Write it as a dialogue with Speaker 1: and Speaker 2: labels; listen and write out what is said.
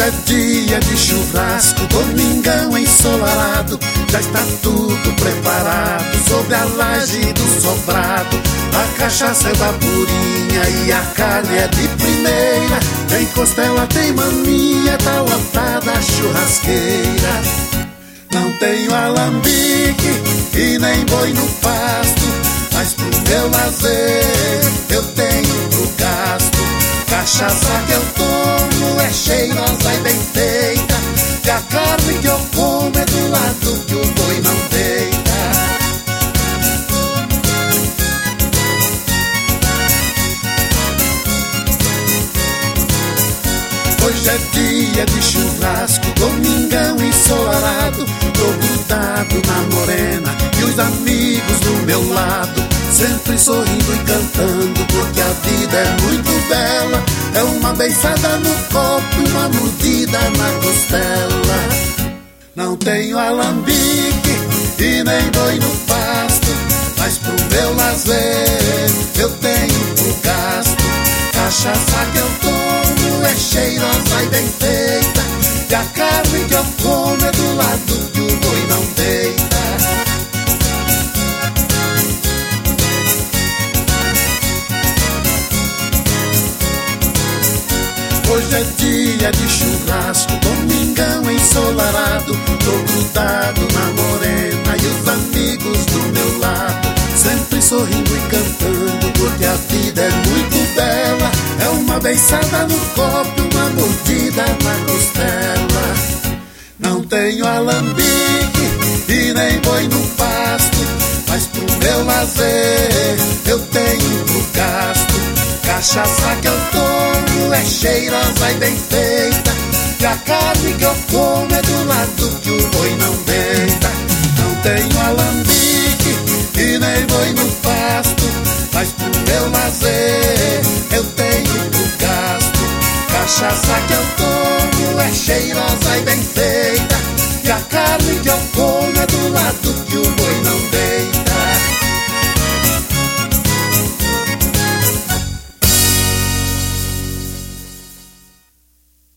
Speaker 1: é dia de churrasco, domingão ensolarado. Já está tudo preparado sobre a laje do sobrado. A cachaça é da purinha e a carne é de primeira. Tem costela, tem maminha, tá lotada a churrasqueira. Não tenho alambique e nem boi no pasto, mas pro meu lazer eu tenho pro gasto. Cachaça que eu tomo é cheirosa e bem feita, e a carne que eu como é do lado que o boi não deita. Hoje é dia de churrasco, domingão ensolarado. Tô grudado na morena e os amigos do meu lado, sempre sorrindo e cantando, porque a vida é muito bela. É uma beiçada no copo, uma mordida na costela. Não tenho alambique e nem boi no pasto, mas pro meu lazer eu tenho pro gasto. Cachaça que eu tomo é cheirosa e bem feita, e a carne que eu como é do lado que o boi não deita. Hoje é dia de churrasco, domingão ensolarado. Tô grudado na morena e os amigos do meu lado, sempre sorrindo e cantando, porque a vida é muito bela. É uma beiçada no copo, uma mordida na costela. Não tenho alambique e nem boi no pasto, mas pro meu lazer eu tenho pro gasto. Cachaça que eu tomo é cheirosa e bem feita, e a carne que eu como é do lado que o boi não deita. Não tenho alambique e nem boi no pasto, mas pro meu lazer eu tenho pro gasto. Cachaça que eu tomo é cheirosa e bem feita, e a carne que eu como é do lado